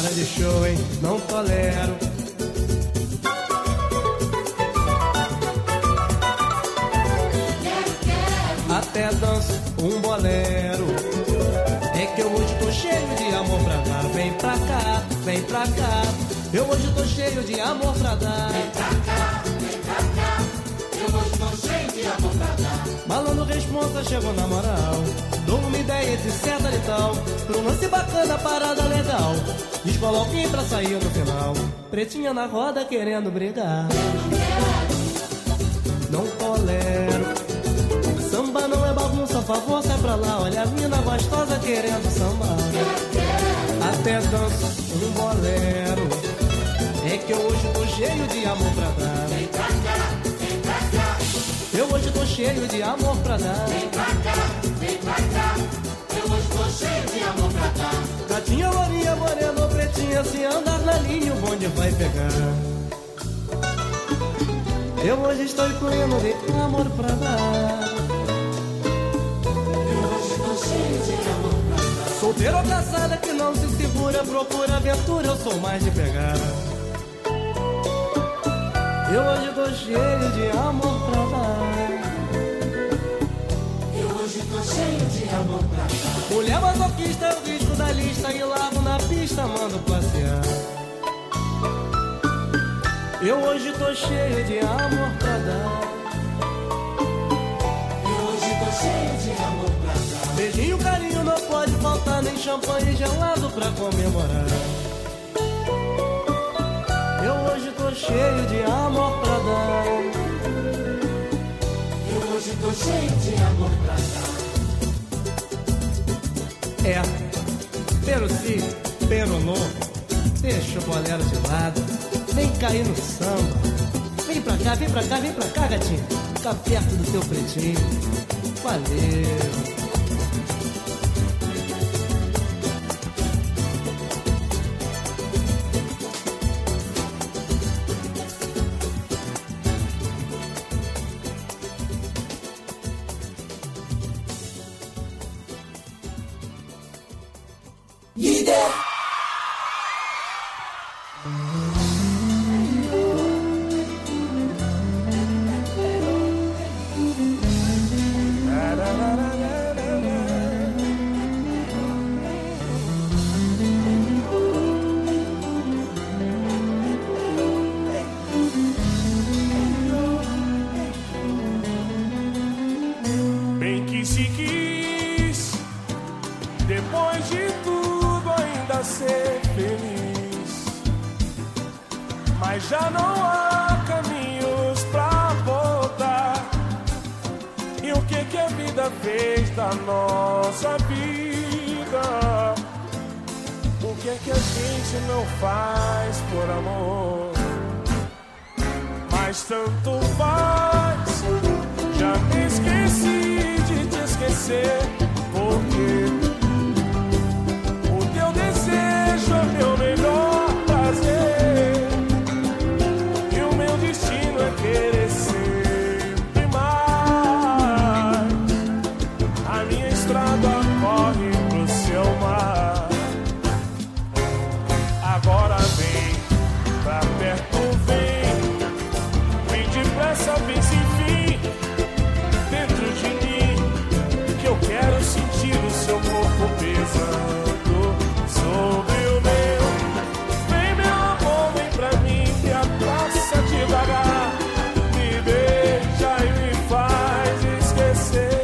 grande show, hein? Não tolero. Até danço um bolero. É que eu hoje tô cheio de amor pra dar. Vem pra cá, vem pra cá. Eu hoje tô cheio de amor pra dar. Vem pra cá, vem pra cá. Eu hoje tô cheio de amor pra dar. Malandro responsa, chegou na moral. Dou uma ideia, etc e tal. Pro lance bacana, parada legal. Descola alguém pra sair no final. Pretinha na roda querendo brigar. Não tolero. Samba não é bagunça, favor, sai pra lá. Olha a mina gostosa querendo sambar. Até danço um bolero. É que eu hoje tô cheio de amor pra dar. Vem pra cá, vem pra cá. Eu hoje tô cheio de amor pra dar. Vem pra cá, vem pra cá. Eu hoje tô cheio de amor pra dar. Gatinha, lourinha, morena ou pretinha, se andar na linha o bonde vai pegar. Eu hoje estou incluindo de amor pra dar. Eu hoje tô cheio de amor pra dar. Solteiro ou caçada que não se segura, procura aventura, eu sou mais de pegar. Eu hoje tô cheio de amor pra dar. Eu hoje tô cheio de amor pra dar. Mulher masoquista é o risco da lista e largo na pista, mando passear. Eu hoje tô cheio de amor pra dar. Eu hoje tô cheio de amor pra dar. Beijinho, carinho, não pode faltar, nem champanhe gelado pra comemorar. Eu hoje tô cheio de amor pra dar. Eu hoje tô cheio de amor pra dar. É, pero sim, pero não. Deixa o bolero de lado. Vem cair no samba. Vem pra cá, vem pra cá, vem pra cá, gatinho. Fica perto do teu pretinho. Valeu. Bem que se quis, depois de tudo ainda ser feliz, mas já não há caminhos pra voltar. E o que a vida fez da nossa vida? O que a gente não faz por amor? Mas tanto faz. Já me esqueci de te esquecer, porque o teu desejo é meu melhor prazer, e o meu destino é querer sempre mais. A minha estrada corre pro seu mar. Agora vem pra perto, vem depressa, vem sem fim dentro de mim, que eu quero sentir o seu corpo pesando sobre o meu. Vem, meu amor, vem pra mim, me abraça devagar, me beija e me faz esquecer.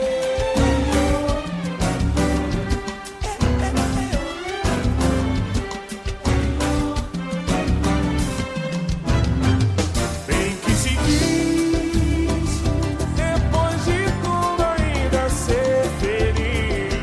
Bem que se diz, depois de tudo ainda ser feliz,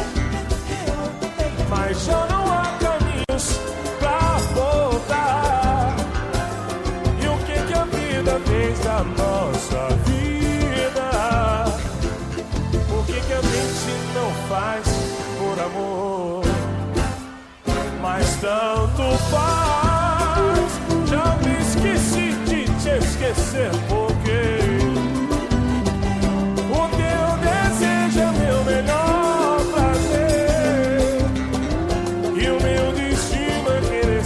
mas já não há caminhos pra voltar. E o que a vida fez da nossa vida? O que a gente não faz por amor? Mas tanto faz. Já me esqueci de te esquecer, porque o teu desejo é meu melhor prazer, e o meu destino é querer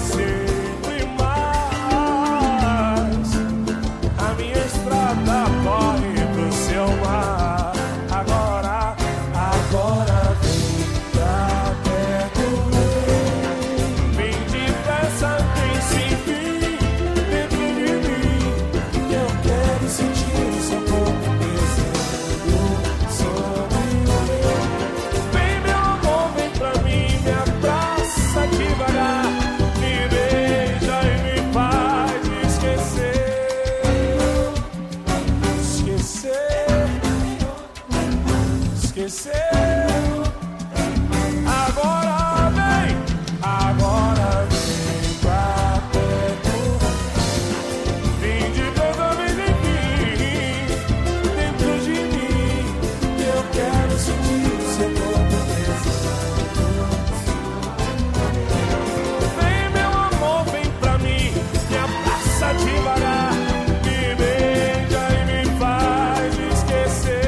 devagar, me beija e me faz esquecer. Esquecer. Agora vem pra perto. Vem de toda vez em mim, dentro de mim. Eu quero sentir o seu corpo pesado. Vem, meu amor, vem pra mim, me abraça devagar, me beija e me faz esquecer.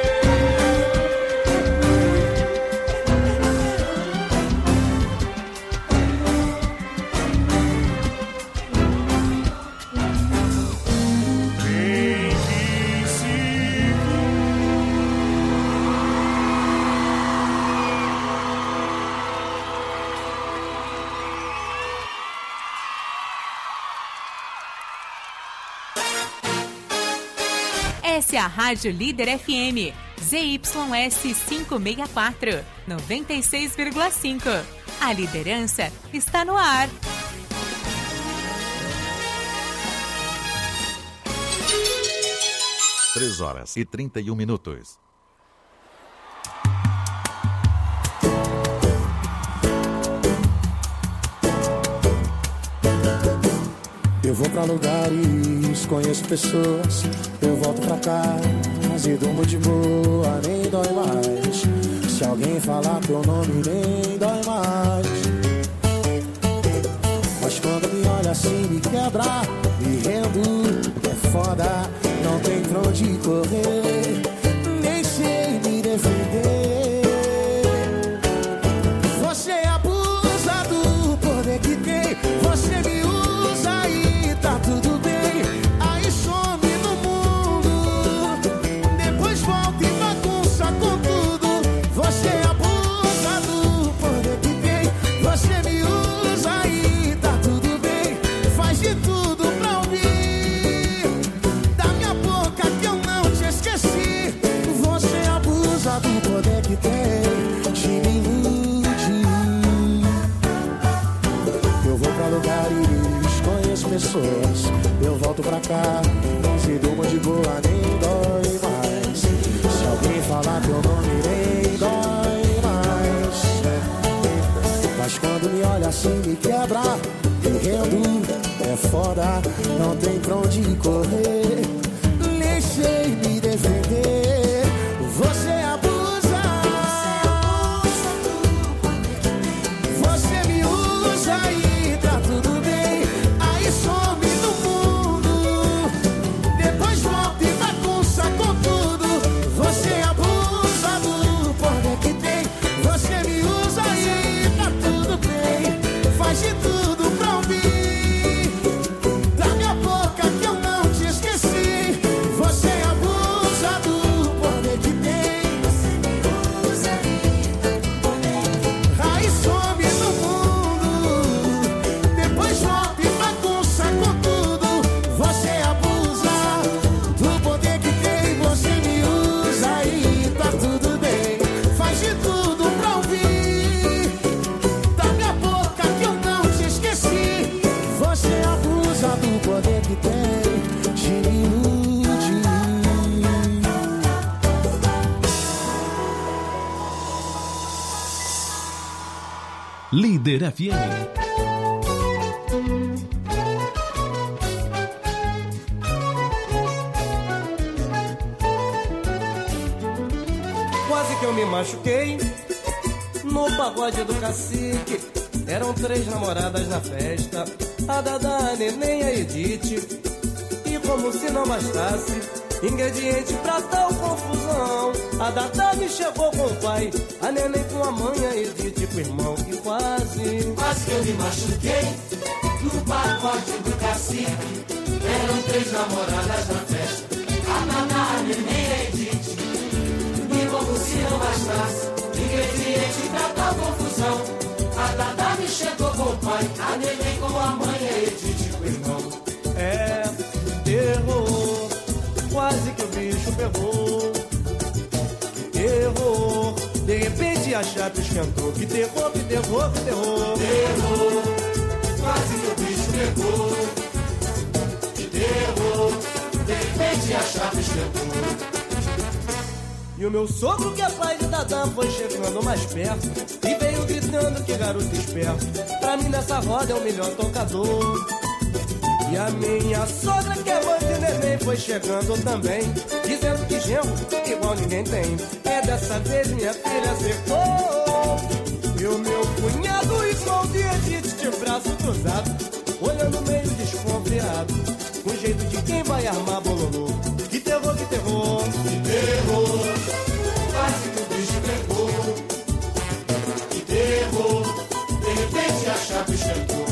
Essa é a Rádio Líder FM, ZYS 564, 96,5. A liderança está no ar. Três horas e 31 minutos. Eu vou pra lugares, conheço pessoas. Eu volto pra casa e durmo de boa, nem dói mais. Se alguém falar teu nome, nem dói mais. Mas quando me olha assim, me quebra, me rendo, é foda. Não tem pra onde correr, nem sei me defender. Você abusa do poder que tem, você me usa e tá tudo bem. Aí some no mundo, depois volta e bagunça com tudo. Você abusa do poder que tem, você me usa e tá tudo bem. Faz de tudo pra ouvir da minha boca que eu não te esqueci. Você abusa do poder que tem, te ilude. Eu vou pra lugares, conheço pessoas. Eu volto pra cá, se durmo de boa, nem dói mais. Se alguém falar teu nome, nem dói mais. Mas quando me olha assim, me quebra, me rendo, é foda. Não tem pra onde correr, nem sei me defender. Você abusa, você me usa e tá tudo bem. Aí some no mundo, depois volta e bagunça com tudo. Você abusa do poder que tem, você me usa e tá tudo bem. Faz de tudo pra ouvir da minha boca que eu não te esqueci. Você abusa do poder que tem, você me usa e tá tudo bem. Aí some no mundo, depois volta e bagunça com tudo. Você abusa do poder que tem, você me usa e tá tudo bem. Faz de tudo pra ouvir da minha boca que eu não te esqueci. Você abusa do poder que tem, te ilude. Líder FM. Quase que eu me machuquei no pagode do cacique. Eram 3 namoradas na festa, a Dada, a Neném, a Edith. E como se não bastasse ingrediente pra tal confusão, a Dada me chegou com o pai, a Neném com a mãe, a Edith com o irmão. E quase que eu me machuquei no pagode do cacique. Eram 3 namoradas na festa, a Naná, a Neném, a Edith. E como se não bastasse ingrediente pra tal confusão, a Dada me chegou com o pai, a Neném com a mãe, a Edith com o irmão. é terror, quase que o bicho pegou. Terror, de repente a chapa esquentou. Que terror, que terror, que terror. Terror, E o meu sogro, que é pai de Dadá, foi chegando mais perto e veio gritando que garoto esperto, pra mim nessa roda é o melhor tocador. E a minha sogra, que é mãe de neném, foi chegando também, dizendo que genro igual ninguém tem. É dessa vez minha filha acertou. E o meu cunhado, igual de Edith, de braço cruzado, olhando meio desconfiado, com jeito de quem vai armar bololô. Que terror, que terror, que terror, quase que o bicho pegou. Que terror, de repente a chave esquentou.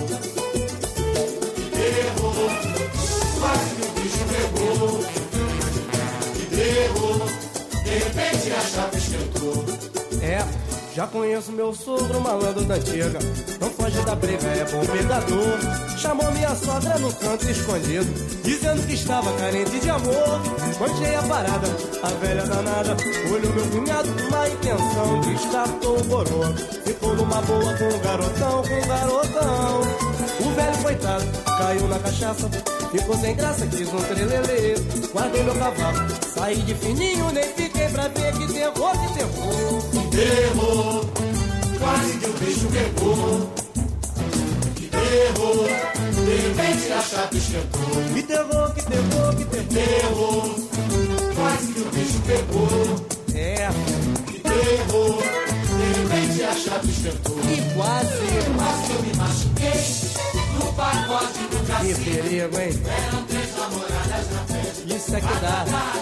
Que terror, quase que o bicho pegou. Que terror, de repente a chave esquentou. É, já conheço meu sogro, malandro da antiga, não foge da briga, é bom pegador. Chamou minha sogra no canto escondido, dizendo que estava carente de amor. Manchei a parada, a velha danada olhou meu cunhado com má intenção, descartou o gorô. Ficou numa boa com o garotão, com o garotão. O velho coitado caiu na cachaça, ficou sem graça, quis um trelelê. Guardei meu cavalo, saí de fininho, nem fiquei pra ver. Que terror, que terror, que terror, quase que o bicho pegou. Que terror, de repente a chapa esquentou. Que terror, que terror, que terror, terror, quase que o bicho pegou. É, que terror, de repente a chapa esquentou. E quase que eu me machuquei no pacote do cacique. Que perigo, hein? Eram 3 namoradas na festa. Isso é que dá.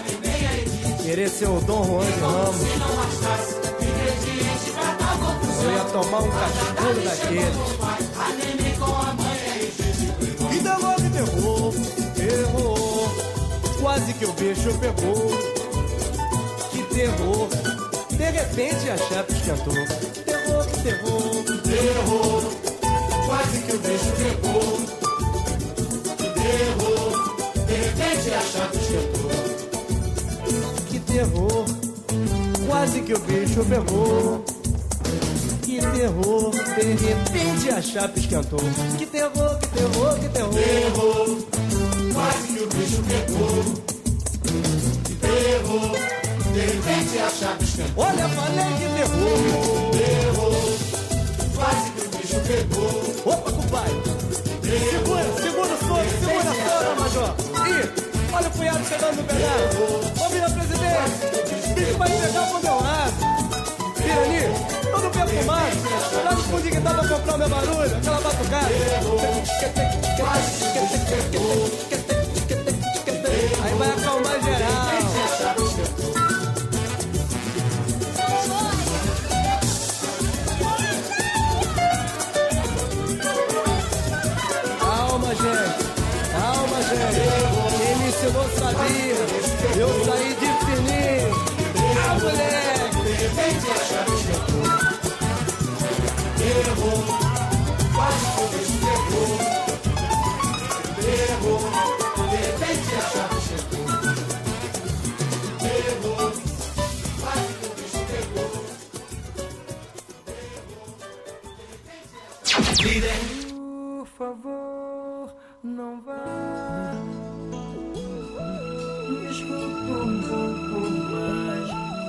Querer ser o Dom Juan de Ramos. Se não bastasse ingrediente pra dar confusão, eu ia tomar um cascudo daquele. A neném com a mãe é ridículo. Que terror, que terror, terror, quase que o bicho pegou. Que terror, de repente a chapa esquentou. Que terror, que terror, terror, quase que o bicho pegou. Que terror, de repente a chapa esquentou. Que terror, quase que o bicho pegou. Que terror, de repente a chapa esquentou. Que terror, que terror, que terror, terror, quase que o bicho pegou. Que terror, de repente a chapa esquentou. Olha, falei que terror, terror, quase que o bicho pegou. Opa, compadre, segura o fogo, segura a fogo, major. Ih, olha o cunhado chegando no pedaço. Ô, vira presidente, o bicho vai pegar pro meu lado. Pirani, todo perfumado, lá no fundo que tava comprar o meu barulho, aquela batucada. Aí vai acalmar geral. Calma, gente. Quem me ensinou sabia. Eu saí de fininho. Ah, moleque. De repente a chave esquentou. Terror, quase que o bicho pegou. Terror, de repente a chave esquentou. Terror, quase que o bicho pegou. Líder. Por favor, não vá. Me escuta um pouco mais.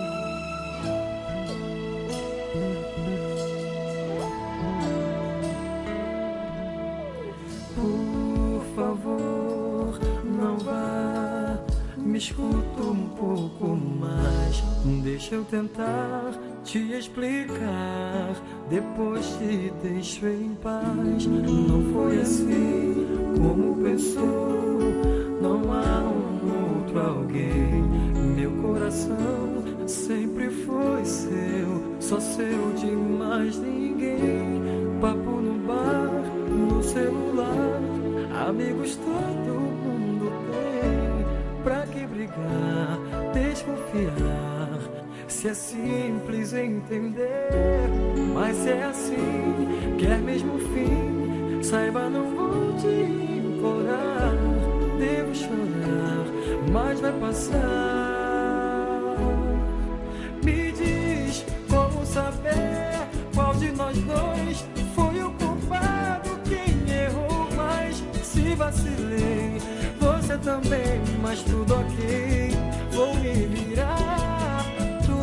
Por favor, não vá. Me escuta um pouco mais. Deixa eu tentar te explicar. Depois te deixo em paz. Não foi assim como pensou. Não há um outro alguém. Meu coração sempre foi seu, só seu de mais ninguém. Papo no bar, no celular, amigos todo mundo tem. Pra que brigar, desconfiar? Se é simples entender, mas se é assim, quer mesmo fim, saiba, não vou te implorar. Devo chorar, mas vai passar. Me diz como saber qual de nós dois foi o culpado, quem errou mais. Se vacilei, você também, mas tudo ok. Vou me virar, tudo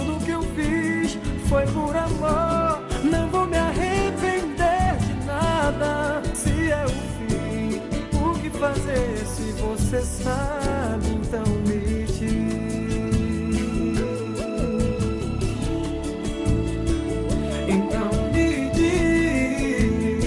foi por amor. Não vou me arrepender de nada. Se é o fim, o que fazer se você sabe? Então me diz. Então me diz.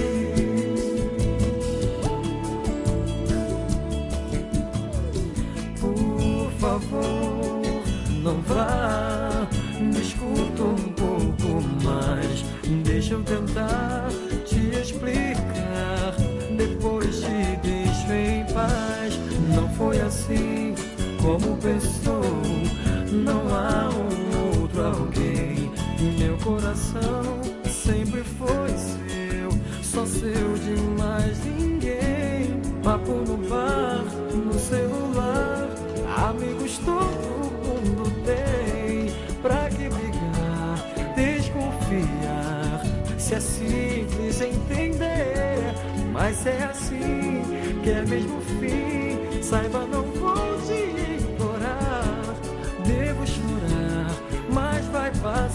Por favor, não vá. Me escuta um pouco mais. Deixa eu tentar te explicar. Depois te deixo em paz. Não foi assim como pensou. Não há um outro alguém. Meu coração sempre foi seu, só seu de mais ninguém. Papo no bar, no celular, amigos todo mundo tem. Pra que brigar, desconfiar? Se é simples entender, mas se é assim que é mesmo o fim, saiba, não vou te implorar. Devo chorar, mas vai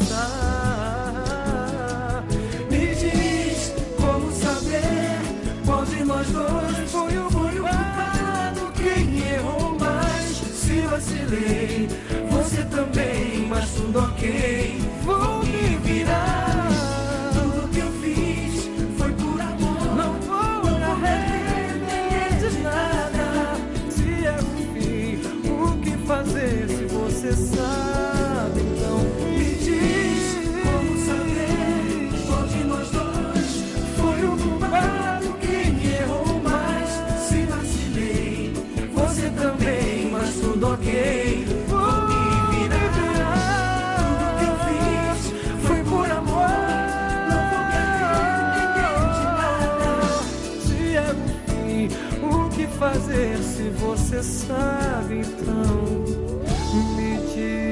passar. Me diz como saber qual de nós dois foi o culpado, quem errou mais. Se vacilei, você também, mas tudo ok. Vou me virar. Tudo que eu fiz foi por amor. Não vou me arrepender de nada. Se é o fim, o que fazer se você sabe? Então me diz como saber qual de nós dois foi o culpado, quem errou mais. Se vacilei, você também, mas tudo ok. Vou me virar. Tudo que eu fiz foi por amor. Não vou me arrepender de nada. Se é o fim, o que fazer se você sabe? Então me diz.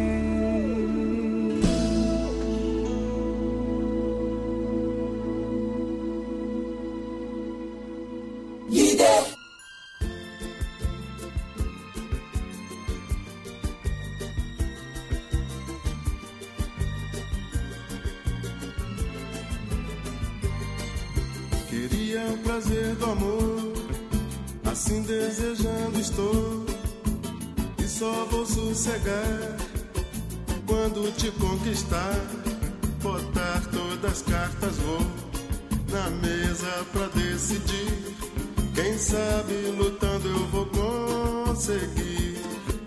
Queria o prazer do amor, assim desejando estou, e só vou sossegar quando te conquistar. Botar todas as cartas, vou na mesa pra decidir. Quem sabe lutando eu vou conseguir.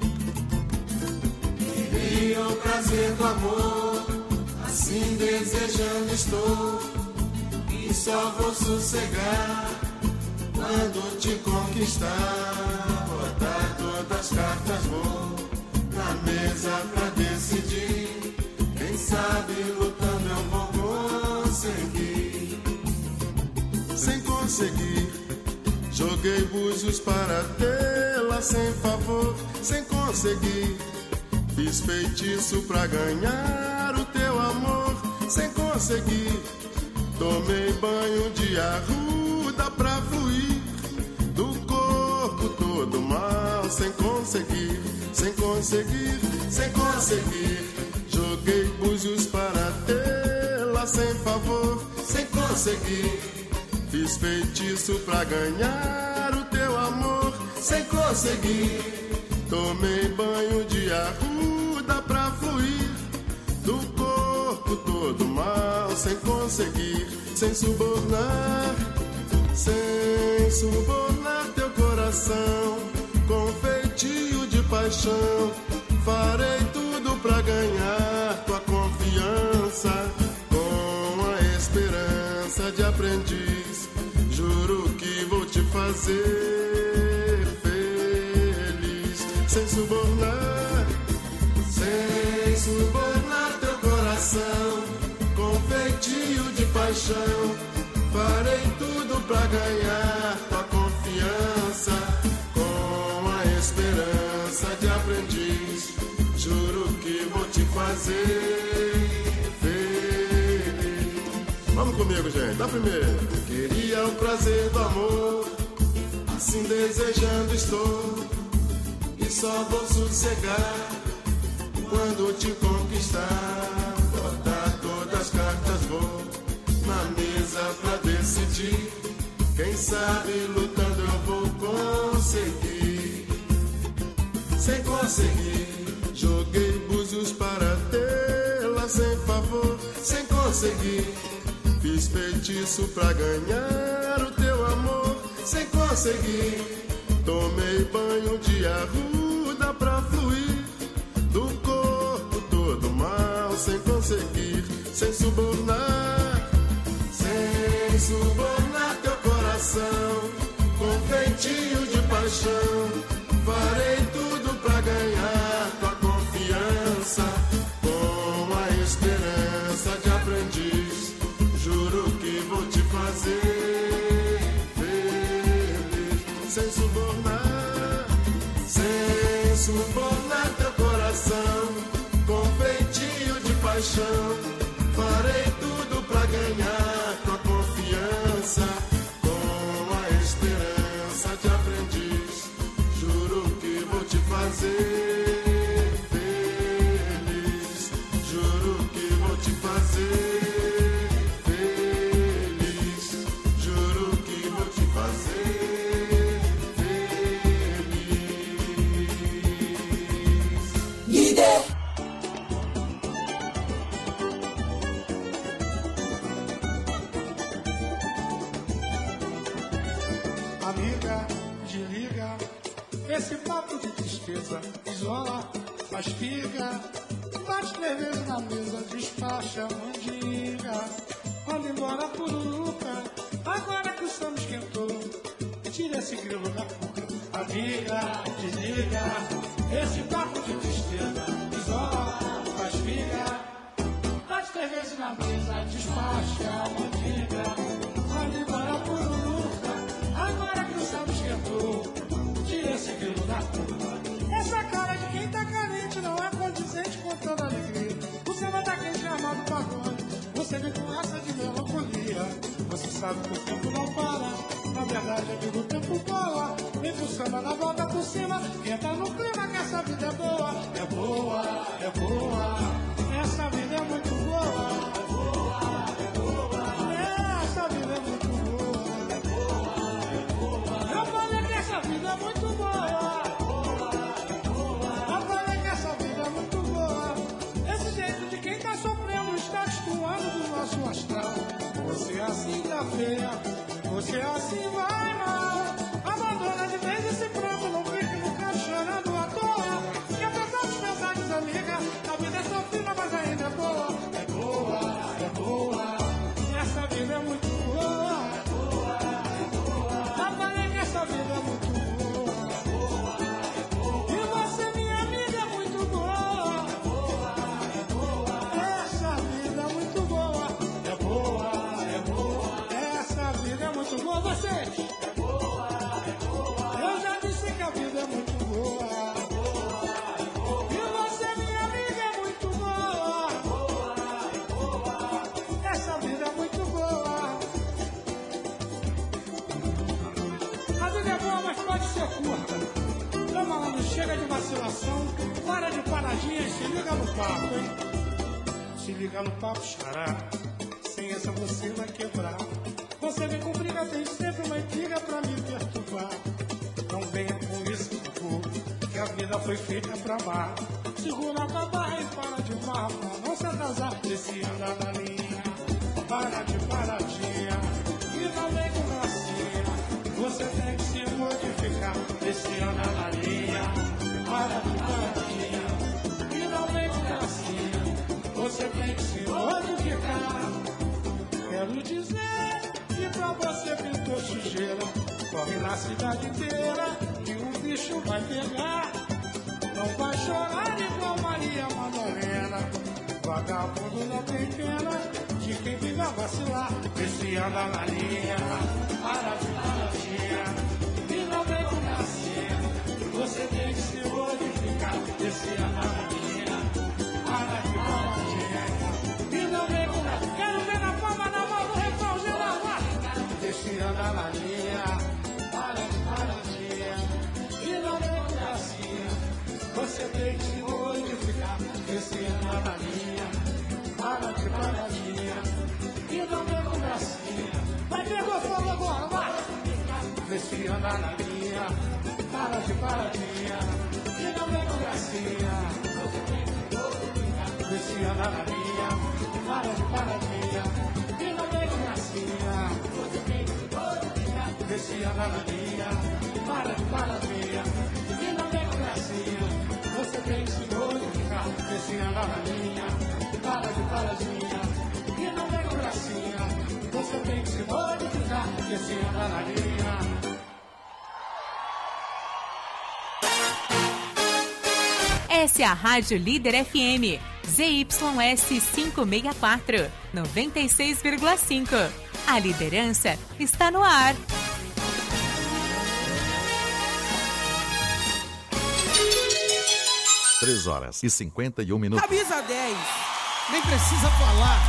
Queria o prazer do amor, assim desejando estou, e só vou sossegar quando te conquistar. Botar todas as cartas, vou na mesa pra decidir. Quem sabe lutando eu vou conseguir. Sem conseguir, joguei búzios para tê-la sem favor. Sem conseguir, fiz feitiço pra ganhar o teu amor. Sem conseguir, tomei banho de arruda pra fluir do corpo todo mal. Sem conseguir, sem conseguir, sem conseguir, joguei búzios para tê-la sem favor. Sem conseguir, fiz feitiço pra ganhar o teu amor. Sem conseguir, tomei banho de arruda pra fluir do corpo todo mal. Sem conseguir, sem subornar teu coração com feitio de paixão. Farei tudo pra ganhar tua confiança, com a esperança de aprendiz. Juro que vou te fazer feliz. Sem subornar teu coração com feitio de paixão. Farei tudo pra ganhar tua confiança, com a esperança de aprendiz. Juro que vou te fazer feliz. Vamos comigo, gente, dá primeiro. Queria o prazer do amor, assim desejando estou, e só vou sossegar quando te conquistar. Botar cartas vou na mesa pra decidir. Quem sabe lutando eu vou conseguir. Sem conseguir, joguei búzios para tê-la sem favor. Sem conseguir, fiz feitiço pra ganhar o teu amor. Sem conseguir, tomei banho de arruda pra fluir do corpo todo mal. Sem conseguir, sem subornar teu coração com feitio de paixão. Farei tudo pra ganhar tua confiança com a esperança de aprendiz. Juro que vou te fazer feliz. Sem subornar teu coração com feitio de paixão. Farei tudo pra ganhar tua confiança com a esperança de aprendiz. Juro que vou te fazer feliz. Juro que vou te fazer feliz. Juro que vou te fazer feliz. Líder. Amiga, desliga esse papo de tristeza, isola, faz figa, bate 3 vezes na mesa, despacha, mandiga, manda embora pururuca, agora que o samba esquentou, tira esse grilo da cuca. Amiga, desliga esse papo de tristeza, isola, faz figa, bate 3 vezes na mesa, despacha, mandiga, manda embora pururuca, agora que o samba esquentou, tira esse grilo da curva. Essa cara de quem tá carente não é condizente com toda alegria. O samba tá quente chamado pagode, você vem com essa de melancolia. Você sabe que o tempo não para, na verdade amigo o tempo boa. Vem pro samba na volta por cima, entra no clima que essa vida é boa. É boa, é boa, essa vida é muito boa. É boa, é boa, essa vida é muito boa. Eu falei que essa vida é muito boa. Eu falei que essa vida é muito boa. Esse jeito de quem tá sofrendo está destoando do nosso astral. Você é assim tá feia, você é assim vai mal. Abandona de vez esse pranto, não fique no canto chorando à toa. Que apesar dos pesares, amiga, a vida é sofrida, mas ainda é boa. É boa, é boa, essa vida é muito boa. Essa vida é muito boa. E você, minha amiga, é muito boa. Essa vida é muito boa. É boa, é boa. Essa vida é muito boa. Vocês? É boa, é boa. Eu já disse que a vida é muito boa. E você, minha amiga, é muito boa. Essa vida é muito boa. A vida é boa, mas pode ser curta. Então, malandro, chega de vacilação, para de paradinha e se liga no papo, hein? Se liga no papo, xará. Sem essa você vai quebrar. Você vem com briga, tem sempre uma intriga pra me perturbar. Não venha com isso, por que a vida foi feita pra amar. Segura a barra e para de mar, pra não se atrasar. Esse anda na linha, para de paradinha e não vem com gracinha. Você tem que se modificar. Esse anda na linha, para de paradinha e não vem com gracinha. Você tem que se modificar. Quero dizer que pra você pintou sujeira, corre na cidade inteira que o bicho vai pegar. Não vai chorar igual Maria Madalena. Vagabundo não tem pena de quem vive a vacilar. Esse anda na linha, para de paradinha e não vem com gracinha. Você tem que se modificar. Esse anda na linha, para de paradinha e não vem com gracinha. Quero ver na palma da mão do refrão geral. Esse anda na linha, para de paradinha e não vem com gracinha. Você tem que se modificar. Esse anda na linha, para de paradinha andar na linha, para de paradinha, e não vem com gracinha. Vê se andar na linha, para de paradinha, e não vem com gracinha. Vê se andar na linha, para de paradinha, e não vem com gracinha. Você tem que se modificar. Vê se andar na linha, para de paradinha, e não vem com gracinha. Você tem que se modificar. Vê se andar na linha. Essa é a Rádio Líder FM, ZYS 564, 96,5. A liderança está no ar. Três horas e 51 minutos. Camisa 10, nem precisa falar.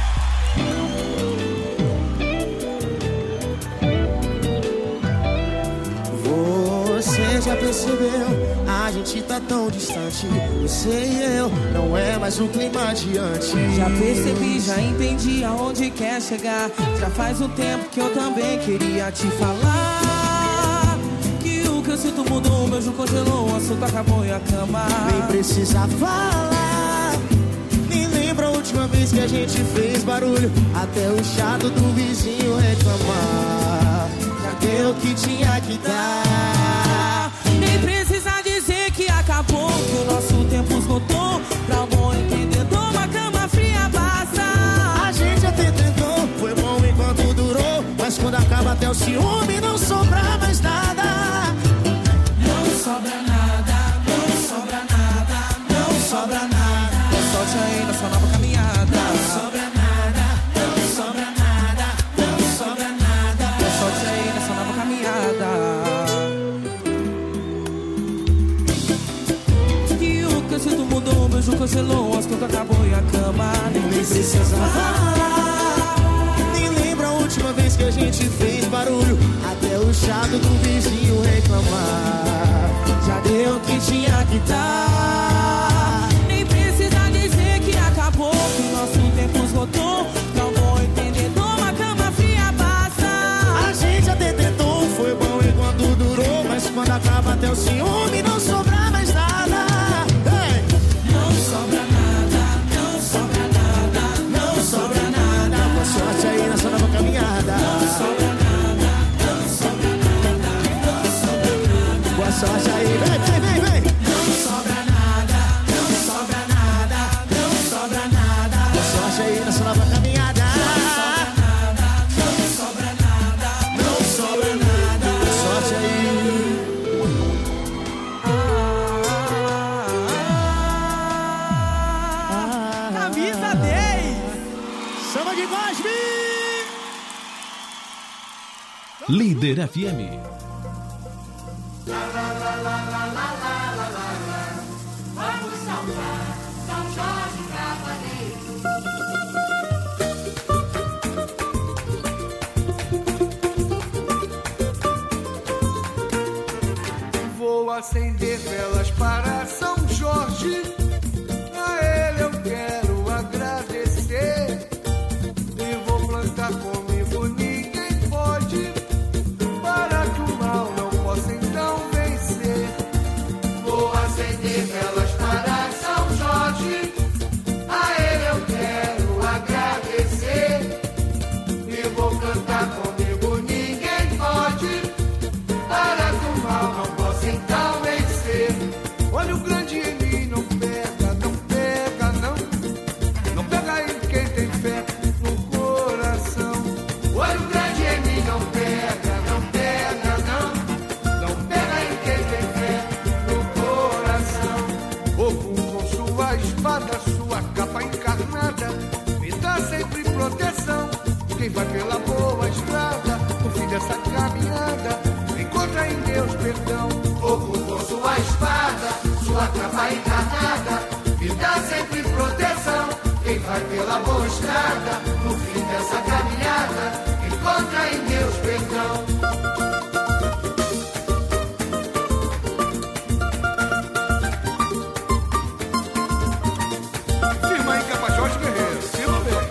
Você já percebeu? A gente tá tão distante. Você e eu, não é mais o clima de antes. Já percebi, já entendi aonde quer chegar. Já faz um tempo que eu também queria te falar. Que o que eu sinto mudou, o beijo congelou, o assunto acabou e a cama. Nem precisa falar. Nem lembra a última vez que a gente fez barulho, até o chato do vizinho reclamar. Já deu o que tinha que dar. Nem precisa dizer que acabou, que o nosso tempo esgotou. Pra bom entendedor, uma cama fria basta. A gente até tentou, foi bom enquanto durou, mas quando acaba até o ciúme não sobra mais nada. Não sobra nada, não sobra nada, não sobra nada. Boa sorte aí na sua nova caminhada. Não sobra nada, não sobra nada, não sobra nada. Boa sorte aí na sua nova caminhada. Que eu sinto mudou, o beijo cancelou, as contas acabou e a cama. Nem precisa falar. Nem lembra a última vez que a gente fez barulho, até o chato do vizinho reclamar. Já deu o que tinha que dar. Nem precisa dizer que acabou, que o nosso tempo esgotou. Não vou entender, uma cama fria basta. A gente até tentou, foi bom enquanto durou, mas quando acaba até o ciúme não sobra mais nada. Não sobra nada, não sobra nada, não sobra nada. Boa sorte aí na sua nova caminhada. Não sobra nada, não sobra nada, não sobra nada. Boa sorte aí, vem, vem, vem, vem. Não sobra nada, não sobra nada, não sobra nada. Boa sorte aí na sua nova caminhada. Não sobra nada, Não sobra nada. Boa sorte aí. Camisa 10. Samba de Cosme. Líder FM. Vamos salvar São Jorge Cavaleiro. Vou acender velas para São Jorge, a ele eu quero agradecer. E vou plantar comigo, ninguém pode, para que o mal não possa então vencer. Vou acender velas para São Jorge, a ele eu quero agradecer. E vou cantar comigo, ninguém pode, para que o mal não possa então vencer. Olha o grande em mim, não pega, não pega, não. Não pega em quem tem fé no coração. Olho grande em mim, não pega, não pega, não. Não pega em quem tem fé no coração. Ogum com sua espada, sua capa encarnada, me dá sempre proteção. Quem vai pela boa estrada, no fim dessa caminhada, encontra em Deus perdão. Ogum com sua espada, sua capa encarnada, me dá sempre proteção. Quem vai pela boa estrada, no fim dessa caminhada, encontra em Deus perdão. Firma aí, Capajós Guerreiro, silo bem.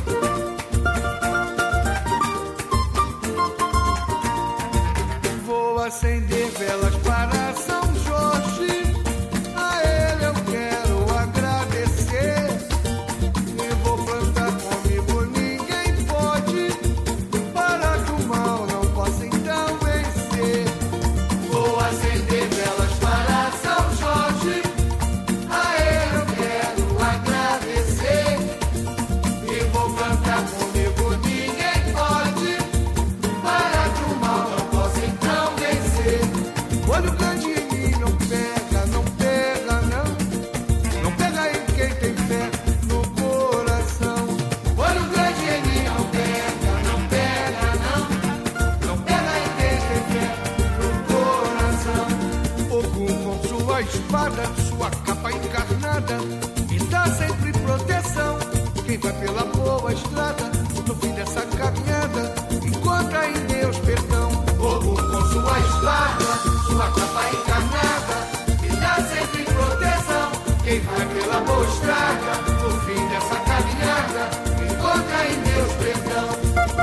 Vou acender velas para São Jorge. A ele eu quero agradecer. E vou plantar comigo, ninguém pode. Para que o mal não possa então vencer. Vou acender velas para São Jorge. A ele eu quero agradecer. E vou plantar comigo, ninguém pode. Para que o mal não possa então vencer. Olho grande em mim não pega, não pega não. Não pega em quem tem fé no coração. Olho grande em mim não pega, não pega não. Não pega em quem tem fé no coração. Ogum com sua espada, sua capa encarnada, me dá sempre proteção. Quem vai pela boa estrada, no fim dessa caminhada, encontra em Deus perdão. Ogum com sua espada, sua capa encarnada, me dá sempre proteção. Quem vai pela boa estrada, no fim dessa caminhada, encontra em Deus perdão.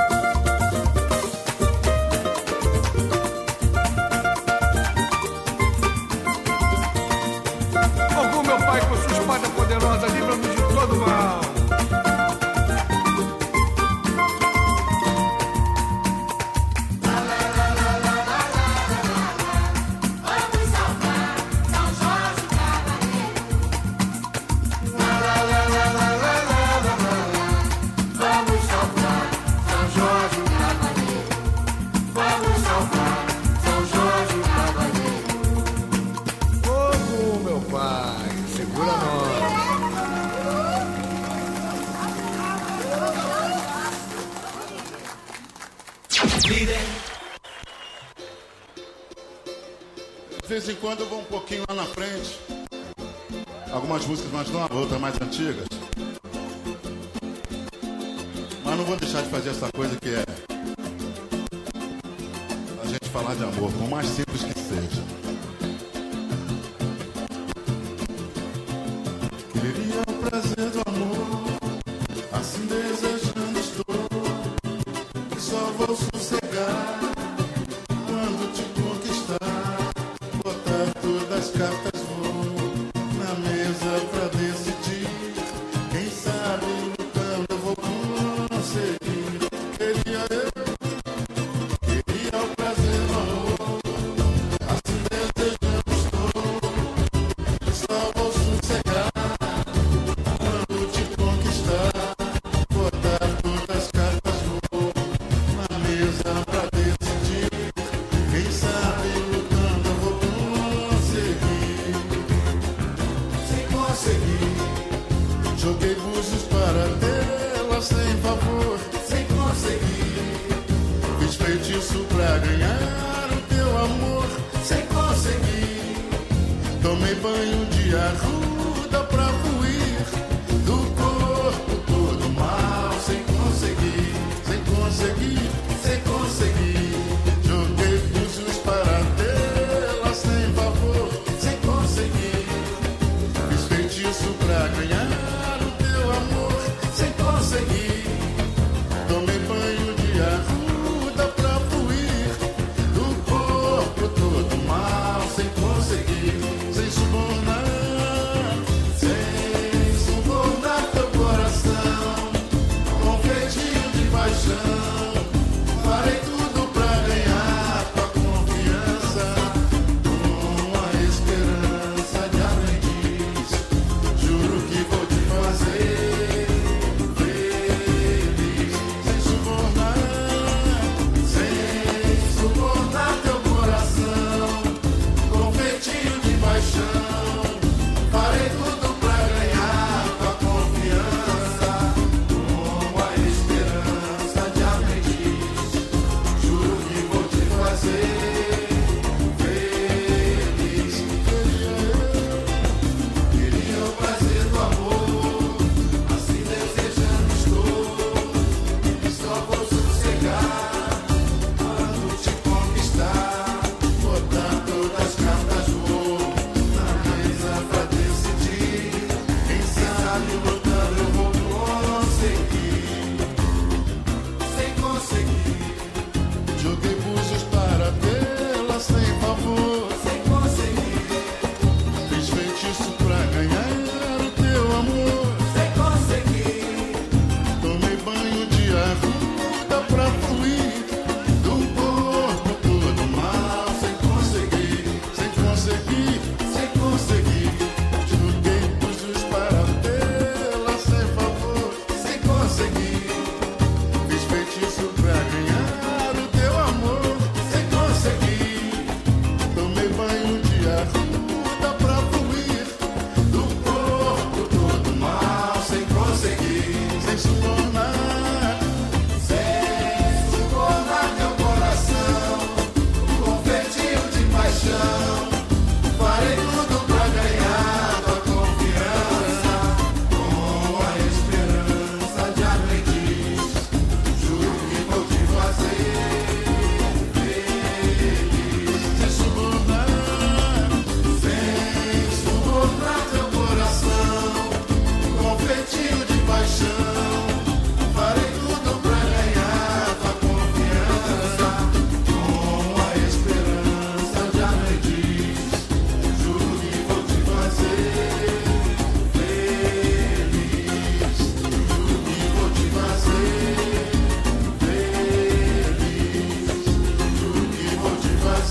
Ogum, meu pai, com sua espada poderosa, livra-nos de todo mal. Ogum, meu pai, segura nós. De vez em quando eu vou um pouquinho lá na frente. Algumas músicas mais novas, outras mais antigas. Mas não vou deixar de fazer essa coisa que é a gente falar de amor, por mais simples que seja. Queria o prazer do amor, assim desejando estou, que só vou sossegar quando te conquistar. Botar todas as cartas vou na mesa pra decidir. Quem sabe lutando eu vou conseguir. Queria o prazer do amor, assim desejando estou, que só vou sossegar quando te conquistar. Botar todas as cartas vou na mesa pra decidir. Quem sabe lutando eu vou conseguir. Sem conseguir, joguei búzios para tê-la sem favor. Sem conseguir, fiz feitiço pra ganhar o teu amor. Sem conseguir, tomei banho de arruda pra fluir do corpo todo mal. Sem conseguir, sem conseguir, sem conseguir, joguei búzios para tê-la sem favor. Sem conseguir, fiz feitiço pra ganhar o teu amor. Sem conseguir, tomei banho de arruda pra fluir do corpo todo mal. Sem conseguir, sem subornar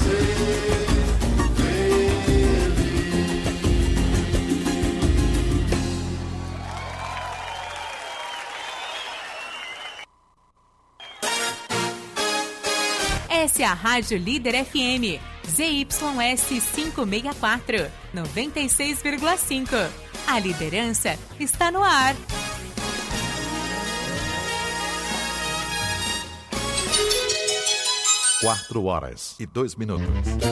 Essa é a Rádio Líder FM, ZYS 564, 96,5. A liderança está no ar. Quatro horas e 2 minutos.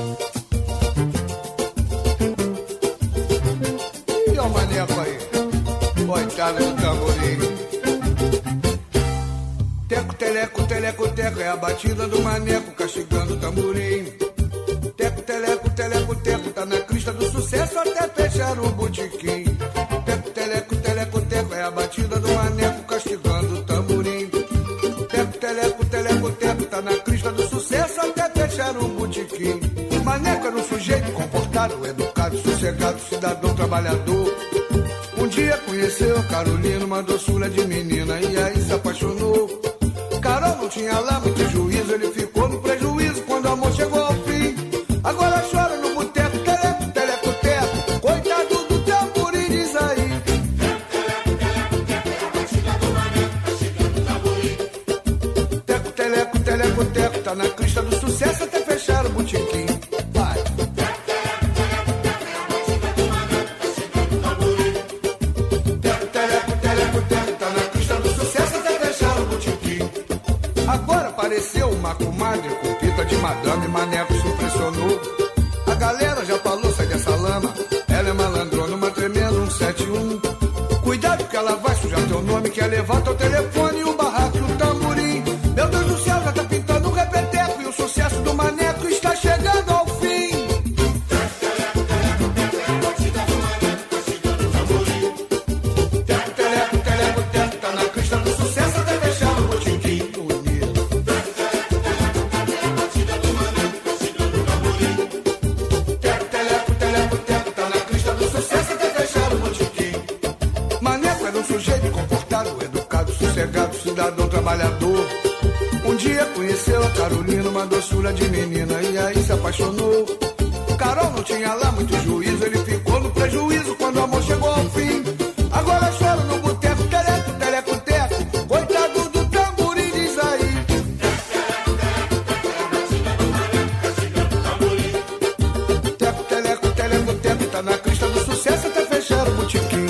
E o maneco aí? Coitado do tamborim. Teco, teleco, teleco, teco, é a batida do maneco castigando o tamborim. Teco, teleco, teleco, teco, tá na crista do sucesso até fechar o botequim. Teco, teleco, teleco, teco, é a batida do maneco castigando o tamborim. Teco, teleco, teleco, teco, tá na crista do sucesso até fechar o botequim. Maneco era um sujeito comportado, educado, sossegado, cidadão trabalhador. Um dia conheceu a Carolina, uma doçura de menina, e aí se apaixonou. Carol não tinha lá muito juízo, ele ficou no prejuízo quando o amor chegou ao fim. Agora chora no boteco, teleco, teleco, teco, coitado do tamborim, diz aí. Teco, teleco, teleco, teco, tá na crista do sucesso até fechar o botequim. Vai. Teco, teleco, teleco, teco, tá na crista do sucesso até fechar o botequim. Agora apareceu uma comadre com pita de madame, maneco se impressionou. A galera já falou, sai dessa lama, ela é malandrona, uma tremenda 171. Cuidado que ela vai sujar teu nome, quer levar teu telefone, o barraco e o tamborim. Meu Deus do céu, já tá pintando um repeteco e o sucesso do maneco está chegando ao fim. Teco, teleco, teleco, teco, tá na crista do sucesso até fechar o botequim. Teco, teleco, teleco, teco, tá na crista do sucesso até fechar o botequim. Maneco era um sujeito comportado, educado, sossegado, cidadão trabalhador. Um dia conheceu a Carolina, uma doçura de menina, e aí se apaixonou. Carol não tinha lá muito juízo, ele ficou no prejuízo quando o amor chegou ao fim. Agora chora no boteco, teleco, teleco, teco, coitado do tamborim, diz aí. Teco, teleco, teleco, teco, tá na crista do sucesso até fechar o botequim.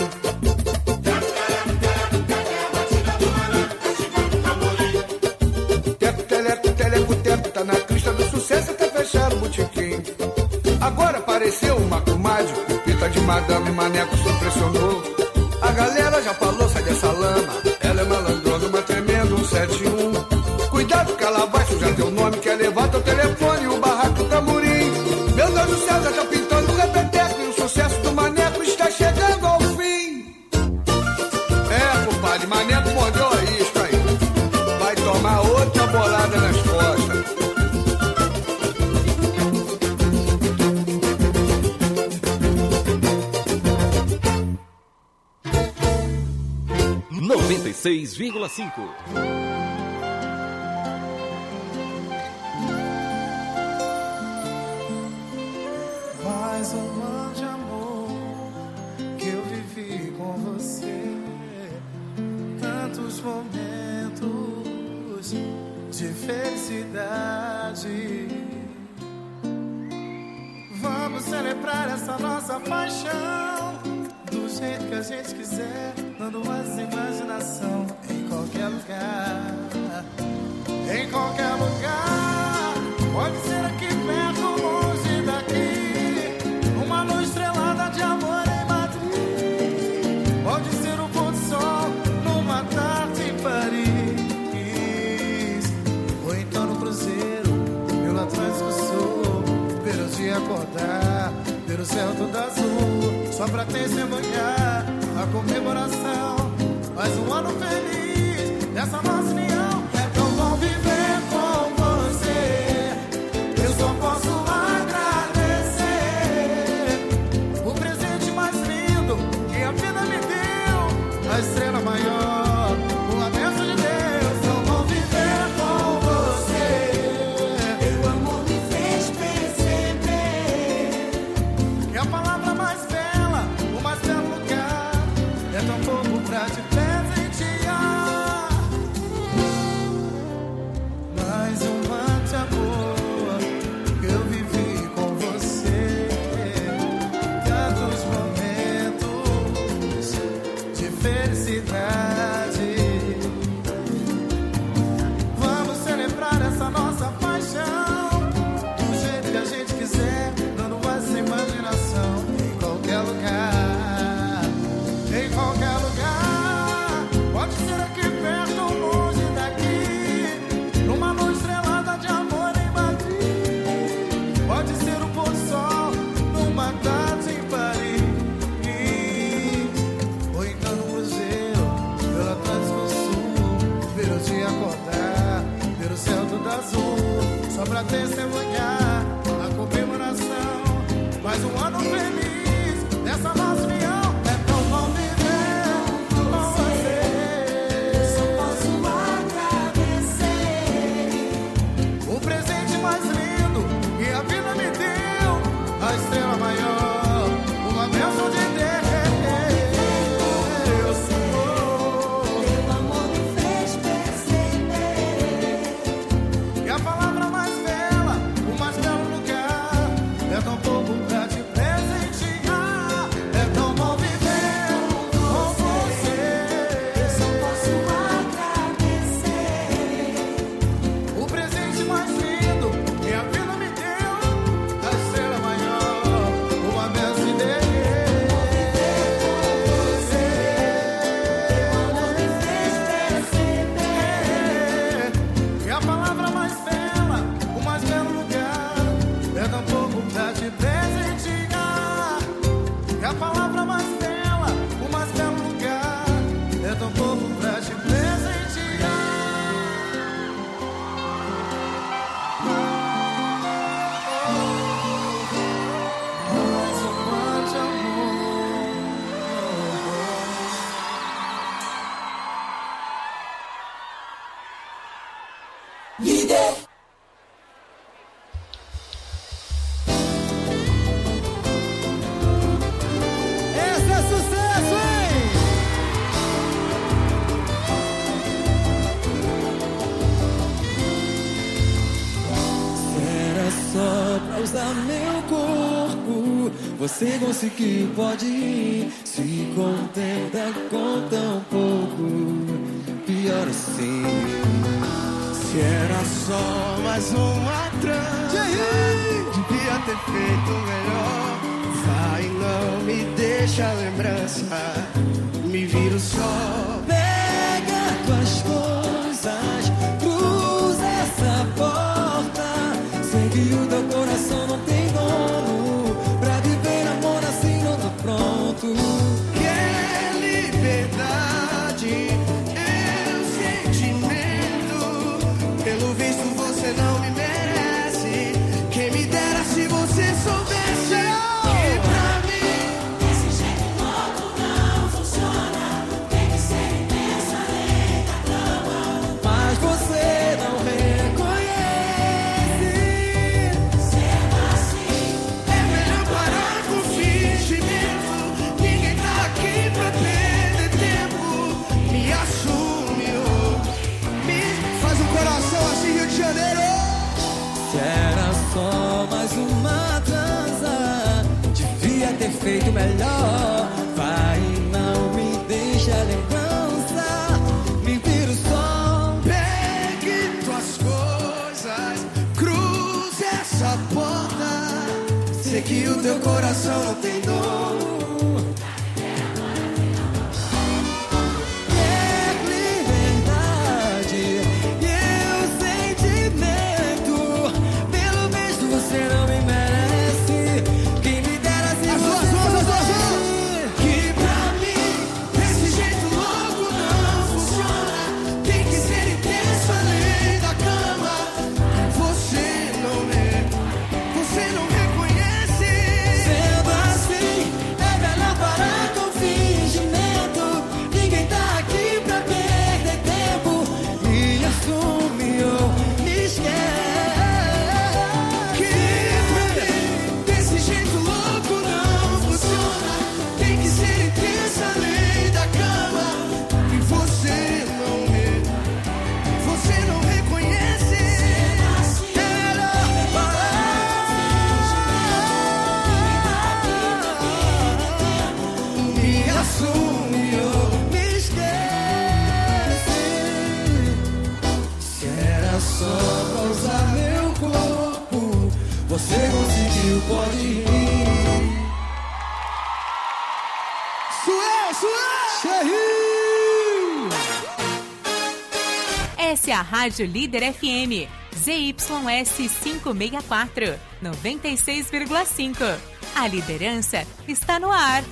Teco, teleco, teleco, teco, tá na crista do sucesso até fechar o botequim. Agora apareceu uma comadre com pita de madame, maneco se impressionou. A galera já falou, sai dessa lama, ela é malandrona, uma tremenda 171. Cuidado que ela vai sujar teu nome, quer levar teu telefone, o barraco e o tamborim. Meu Deus do céu, já tá pintando um repeteco e o sucesso do maneco está chegando ao fim. É, compadre, maneco mordeu a isca aí. Vai tomar outra bolada nas costas. Mais um ano de amor que eu vivi com você. Tantos momentos de felicidade. Vamos celebrar essa nossa paixão do jeito que a gente quiser, dando mais imaginação em qualquer lugar. Em qualquer lugar, pode ser aqui perto ou longe daqui. Uma luz estrelada de amor em Madrid. Pode ser o pôr do sol numa tarde em Paris. Ou então no cruzeiro, pelo Atlântico Sul. Ver o dia acordar, ver o céu todo azul. Só pra testemunhar a comemoração. Mais um ano feliz dessa nossa união. É tão bom viver com você. Eu só posso agradecer o presente mais lindo que a vida me deu. A estrela maior, uma bênção de Deus. Tão bom viver com você. Meu amor me fez pensar. envergonhar a comemoração. Mais um ano feliz dessa nossa união. É tão bom viver com você. Só posso agradecer O presente mais lindo que a vida me deu, a estrela maior, uma bênção de Deus. Teu amor me fez perceber E a palavra mais bela, o mais belo lugar, é tão pouco pra te presentear. É tão bom viver com você. Só posso agradecer O presente mais lindo que a vida me deu, a estrela maior, uma bênção de Deus. Teu amor me fez perceber E a palavra mais bela, o mais belo lugar, é tão pouco pra te presentear. E a palavra mais bela, o mais belo lugar, é tão pouco pra te presentear. Mais um ano de amor. Líder. Esse é sucesso, hein? Era só pra usar meu corpo. Você conseguiu, pode ir. Se contenta com tão pouco. Pior assim. Se era só mais uma trança, devia ter feito melhor. Vai, não me deixa a lembrança, me viro só. Pega tuas coisas, cruza essa porta. Sei que o teu coração não tem dono. Pra viver amor assim não tô pronto. Quer liberdade, é um sentimento. Pelo visto você não me merece. Quem me dera se você soubesse que pra mim Desse jeito louco não funciona. Tem que ser intenso além da cama. Mas você não reconhece. Sendo assim, é melhor parar com fingimento. Ninguém tá aqui pra perder tempo. Me assume, oh. Me faz um coração assim, Rio de Janeiro. Se era só mais uma transa, devia ter feito melhor. Vai, não me deixa a lembrança. Me viro só. Pegue tuas coisas, cruze essa porta. Sei que o teu coração não tem dono. Quer liberdade e eu sentimento. Pelo visto você não me merece. Quem me dera se As duas você mãos, as duas mãos. soubesse. Que pra mim, desse jeito louco não funciona. Tem que ser intenso além da cama. Você não reconhece. Sendo assim, é melhor parar com fingimento. Ninguém tá aqui pra perder tempo. Me assume ou me esquece. Que pra mim, desse jeito louco não funciona. Tem que ser intenso além da cama. E você não reconhece. É melhor me assume ou me esquece. Se era só pra usar meu corpo, você conseguiu, pode ir. Essa é a Rádio Líder FM. ZYS 564, 96,5. A liderança está no ar.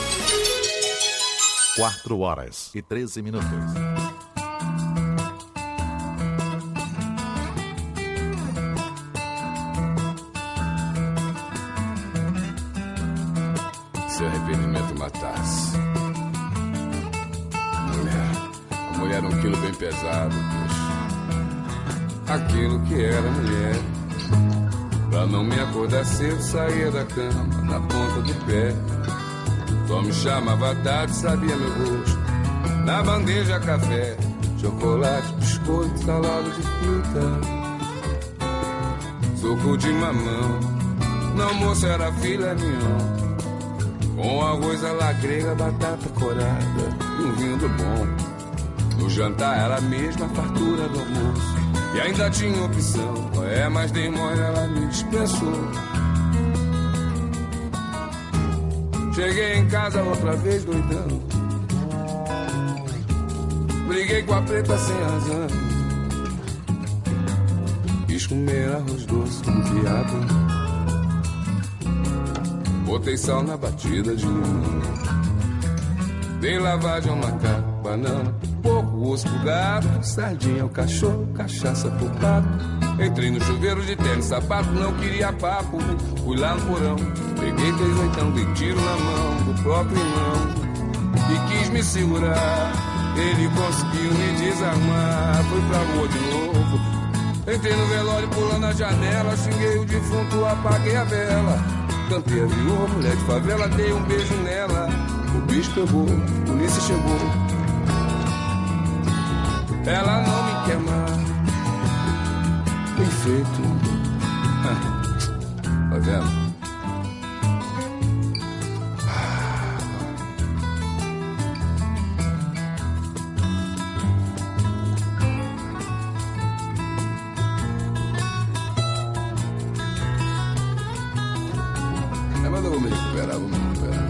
Quatro horas e 13 minutos. se o arrependimento matasse. A mulher era um quilo bem pesado, poxa. Aquilo que era mulher. Pra não me acordar cedo, saía da cama, na ponta do pé. Só me chamava tarde, sabia meu gosto. Na bandeja café, chocolate, biscoito, salada de fruta, suco de mamão. No almoço era filé mignon, com arroz à la grega, batata corada e um vinho do bom. No jantar era a mesma fartura do almoço e ainda tinha opção. Mas dei mole, ela me dispensou. Cheguei em casa outra vez doidão, briguei com a preta sem razão. Quis comer arroz doce com quiabo, botei sal na batida de limão. Dei lavagem ao macaco, banana, porco, osso pro gato, sardinha ao cachorro, cachaça pro pato. Entrei no chuveiro de tênis, sapato, não queria papo. Fui lá no porão, peguei 3 oitão, dei tiro na mão do próprio irmão e quis me segurar. Ele conseguiu me desarmar, fui pra rua de novo. Entrei no velório pulando a janela, xinguei o defunto, apaguei a vela. Cantei a viúva, mulher de favela, dei um beijo nela. O bicho pegou, a polícia chegou. Ela não me quer mais. Bem feito. Tá vendo? Mas eu vou me recuperar, vou me recuperar.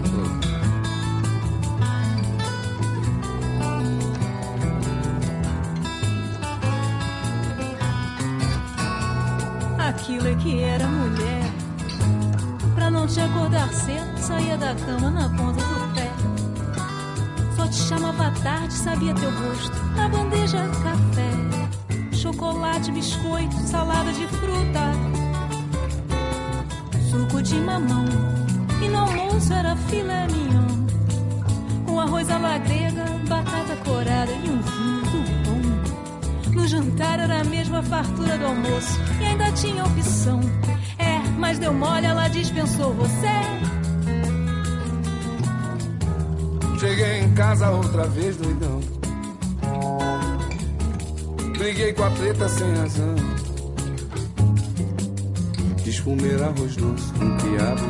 Aquilo é que era mulher. Pra não te acordar cedo, saía da cama na ponta do pé. Só te chamava à tarde, sabia teu rosto. Na bandeja café, chocolate, biscoito, salada de fruta, suco de mamão. E no almoço era filé mignon, com arroz à la grega, batata corada e um vinho do bom. No jantar era a mesma fartura do almoço e ainda tinha opção. Mas deu mole, ela dispensou você. Cheguei em casa outra vez doidão, briguei com a preta sem razão. Quis comer arroz doce com quiabo,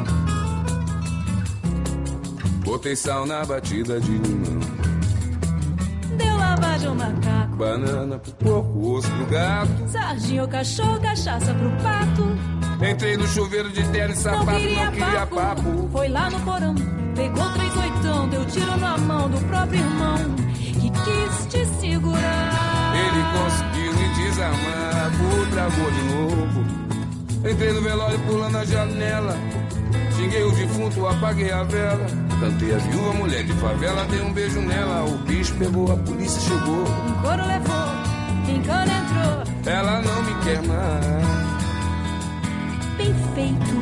botei sal na batida de limão. Deu lavagem ao macaco, banana pro porco, osso pro gato, sardinha ao cachorro, cachaça pro pato. Entrei no chuveiro de tênis, sapato, não queria papo. Foi lá no porão, pegou 3 oitão, deu tiro na mão do próprio irmão que quis te segurar. Ele conseguiu me desarmar, fui pra rua de novo. Entrei no velório pulando a janela, xinguei o defunto, apaguei a vela. Cantei a viúva, mulher de favela, dei um beijo nela. O bicho pegou, a polícia chegou. Um couro levou, em cana entrou. Ela não me quer mais. Bem feito.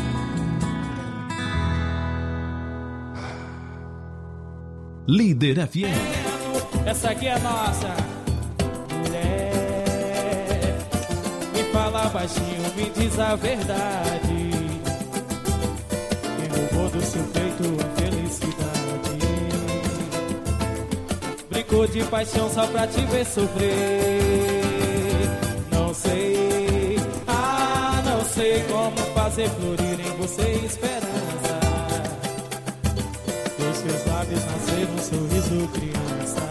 Líder FM. Essa aqui é nossa. Mulher, me fala baixinho, me diz a verdade. Quem roubou do seu peito a felicidade? Brincou de paixão só pra te ver sofrer. Não sei, não sei como fazer florir em você esperança. Dos seus lábios nascer um sorriso criança.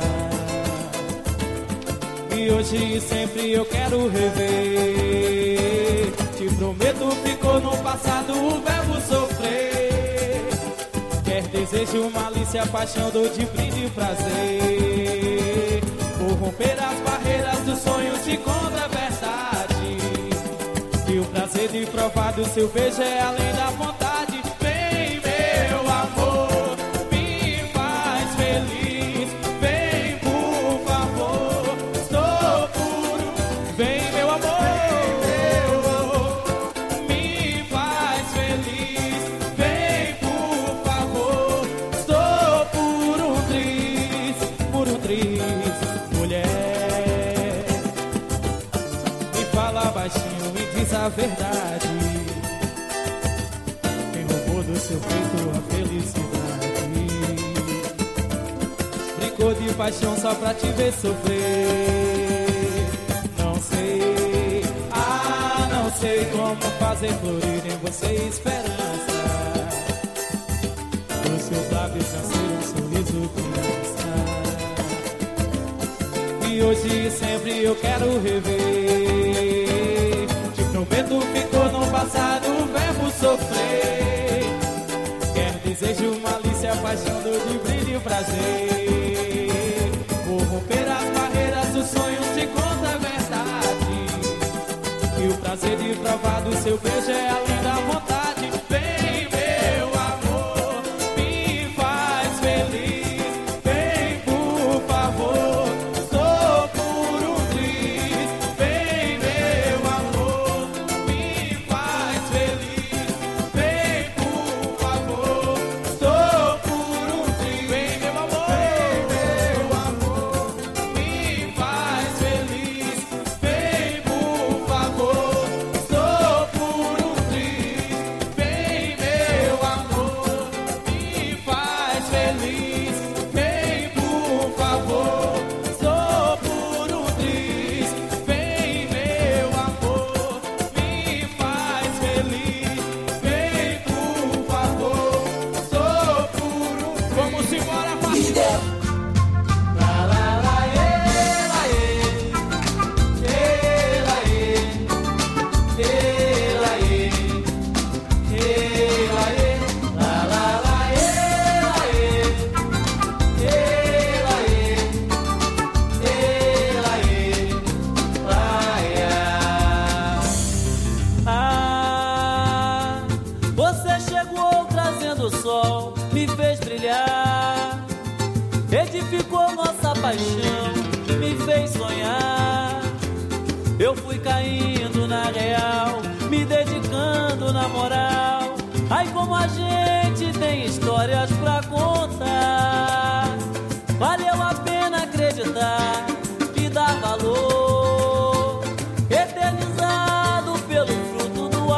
E hoje e sempre eu quero rever. Te prometo, ficou no passado o verbo sofrer. Quer desejo, malícia, paixão, dor de brinde e prazer. Vou romper as barreiras dos sonhos, te contra a verdade. E o prazer de provar do seu beijo é além da vontade. Vem, meu amor, me faz feliz. Vem, por favor, estou puro. Vem, meu amor, me faz feliz. Vem, por favor. fala baixinho e diz a verdade. Quem roubou do seu peito a felicidade? Brincou de paixão só pra te ver sofrer. Não sei, não sei como fazer florir em você esperança. Dos seus lábios nascer um sorriso criança. E hoje e sempre eu quero rever. Te prometo, ficou no passado o verbo sofrer. Quero, desejo, malícia, paixão, dor de brilho e prazer. Vou romper as barreiras do sonho, te conto a verdade. E o prazer de provar do seu beijo é além da vontade. Vem, meu amor, me faz feliz. Vem, por favor, sou por um triz. Vem, meu amor, me faz feliz. Vem, por favor, sou por um triz. Vem, meu amor, me faz feliz. Vem, por favor, sou por um triz. Vem, meu amor, me faz feliz. Vem, por favor, sou por um triz. Vem, meu amor, me faz feliz. Vem, por favor, sou por um triz. Vamos embora, parceiro. La la la la você chegou trazendo o sol, me fez brilhar, edificou nossa paixão, me fez sonhar. Eu fui caindo na real, me dedicando na moral. Ai, como a gente tem histórias pra contar. Valeu a pena acreditar e dar valor, eternizado pelo fruto do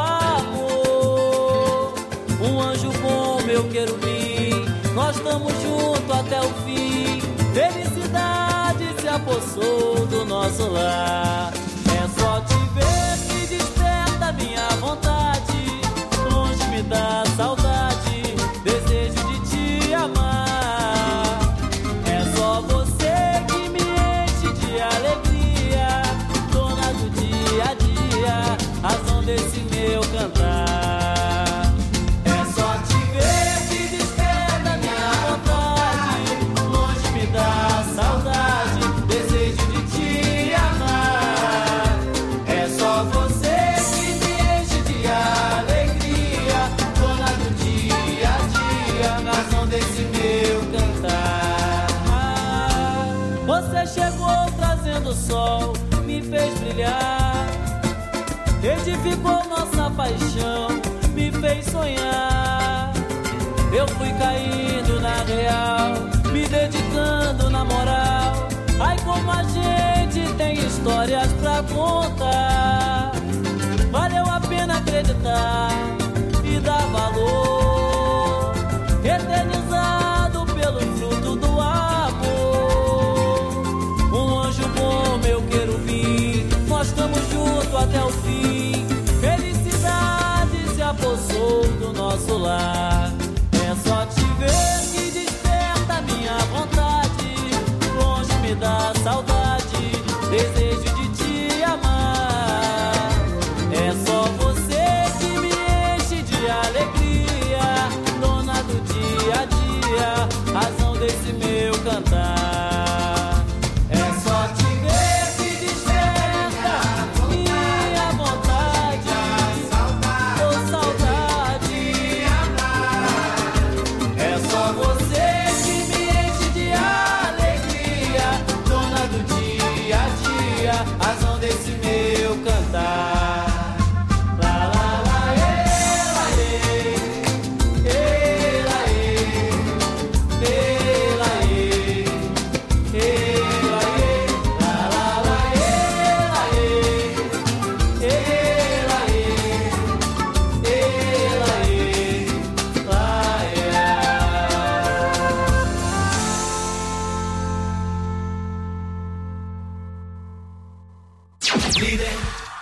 amor. Um anjo com meu querubim, nós estamos juntos até o fim. Felicidade se apossou do nosso lar. É só te ver que desperta minha vontade. Longe me dá saudade, desejo de te amar. É só você que me enche de alegria, dona do dia a dia, razão desse meu cantar. É só te ver que desperta minha vontade. Longe me dá saudade, desejo de te amar. É só você que me enche de alegria, dona do dia a dia, razão desse meu cantar. Você chegou trazendo sol, me fez brilhar, edificou nossa paixão, me fez sonhar. Eu fui caindo na real, me dedicando na moral. Ai, como a gente tem histórias pra contar. Valeu a pena acreditar e dar valor, eternizado pelo fruto do amor. Um anjo com meu querubim, nós estamos juntos até o fim. Felicidade se apossou do nosso lar. É só te ver que desperta minha vontade. Longe me dá saudade, desejo de te amar. É só você que me enche de alegria, dona do dia a dia, razão desse meu cantar. É só te ver que desperta minha vontade, oh saudade. É só você que me enche de alegria, dona do dia a dia, razão desse meu cantar. La la la la la la Líder.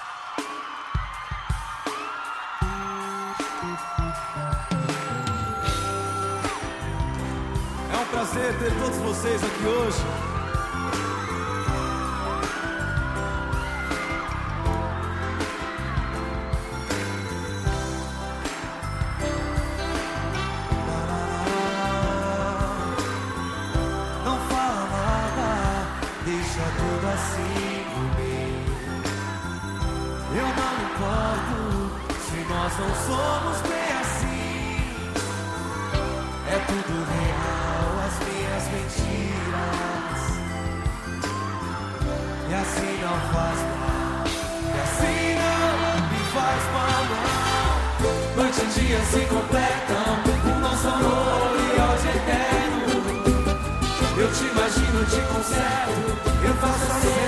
É um prazer ter todos vocês aqui hoje. Não fala nada, deixa tudo assim comigo. Eu não me importo se nós não somos bem assim. É tudo real, as minhas mentiras. E assim não faz mal, e assim não me faz mal, não. Noite e dia se completam, o nosso amor e ódio eterno. Eu te imagino, te conservo, eu faço assim.